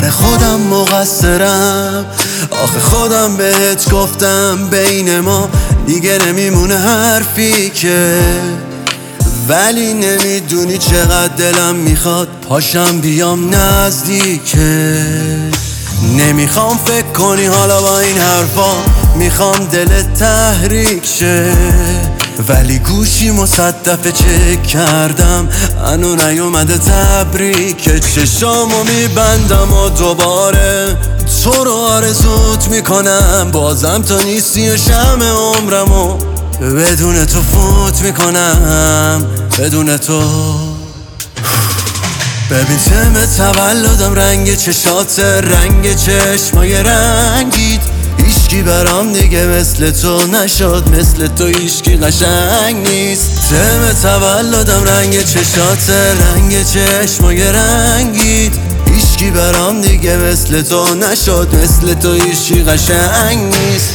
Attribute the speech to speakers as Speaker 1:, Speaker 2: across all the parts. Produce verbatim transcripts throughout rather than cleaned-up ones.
Speaker 1: آره خودم مقصرم، آخه خودم بهت گفتم بین ما دیگه نمیمونه حرفی که، ولی نمیدونی چقدر دلم میخواد پاشم بیام نزدیکه. نمیخوام فکر کنی حالا با این حرفا، میخوام دلت تحریک شه، ولی گوشی مصدفه چک کردم هنو نیومده تبریک. چشامو میبندم و دوباره تو رو آرزوت میکنم، بازم تو نیستی و شمع عمرمو بدون تو فوت میکنم، بدون تو. ببین تم تولدم، رنگ چشات، رنگ چشمای رنگیت، هیچکی برام دیگه مثل تو نشد، مثل تو هیچکی قشنگ نیست. تم تولدم، رنگ چشات، رنگ چشمای رنگیت، هیچکی برام دیگه مثل تو نشد، مثل تو هیچکی قشنگ نیست.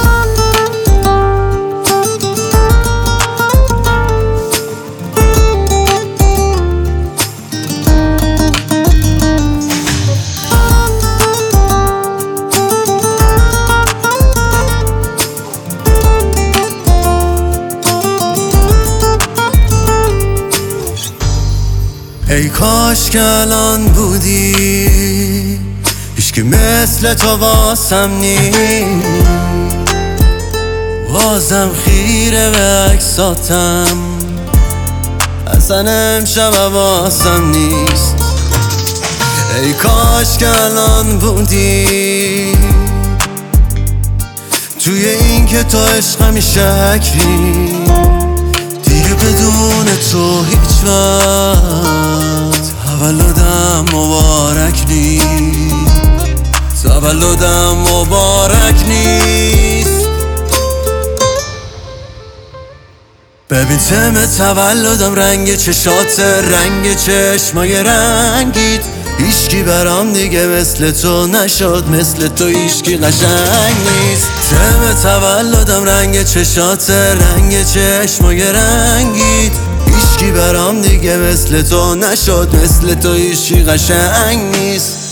Speaker 1: ای کاش که الان بودی، هیچکی مثل تو واسم نیست، بازم خیره به عکساتم، اصلا امشب واسم نیست. ای کاش که الان بودی، توی این که تو عشقمی شکری، دیگه بدون تو هیچ وقت تولدم مبارک نیست، تولدم مبارک نیست. ببین تم تولدم، رنگ چشات، رنگ چشمای رنگیت، هیچکی برام دیگه مثل تو نشد، مثل تو هیچکی قشنگ نیست. تم تولدم، رنگ چشات، رنگ چشمای رنگیت، هیچکی برام دیگه مثل تو نشد، مثل تو هیچکی قشنگ نیست.